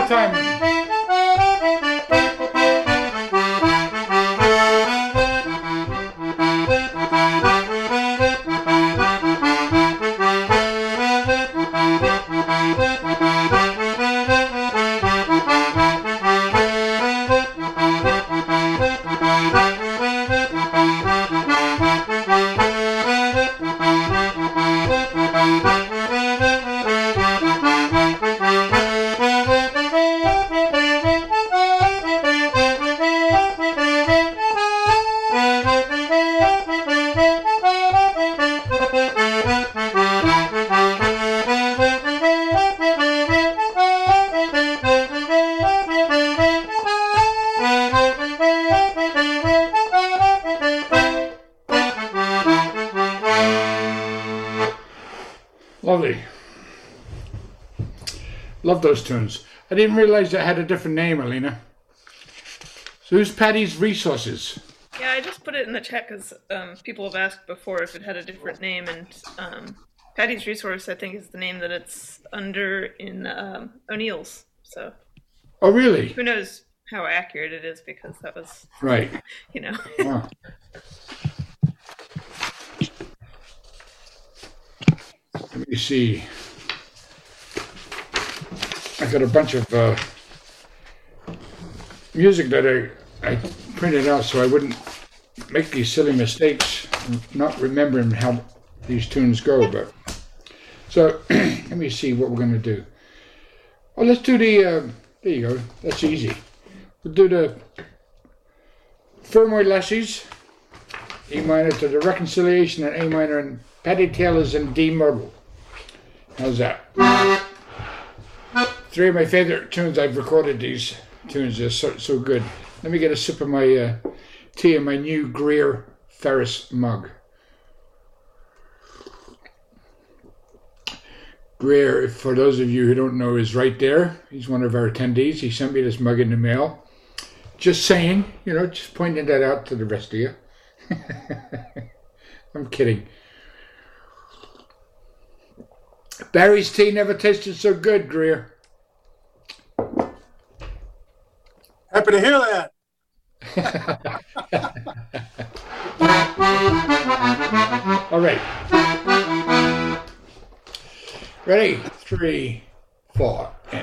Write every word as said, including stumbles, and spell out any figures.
more time. Lovely. Love those tunes. I didn't realize it had a different name, Alina. So who's Paddy's Resources? Yeah, I just put it in the chat because um, people have asked before if it had a different name, and um, Paddy's Resource, I think, is the name that it's under in um, O'Neill's. So. Oh, really? Who knows how accurate it is, because that was right. You know. Wow. Let me see. I got a bunch of uh, music that I, I printed out so I wouldn't make these silly mistakes, not remembering how these tunes go. But so let me see what we're going to do. Oh, let's do the, uh, there you go, that's easy. We'll do the Fermoy Lassies, E minor to the Reconciliation in A minor, and Paddy Taylor's in D modal. How's that? Three of my favorite tunes. I've recorded these tunes. They're so, so good. Let me get a sip of my uh, tea in my new Greer Ferris mug. Greer, for those of you who don't know, is right there. He's one of our attendees. He sent me this mug in the mail. Just saying, you know, just pointing that out to the rest of you. I'm kidding. Barry's tea never tasted so good, Greer. Happy to hear that. All right. Ready? Three, four, and...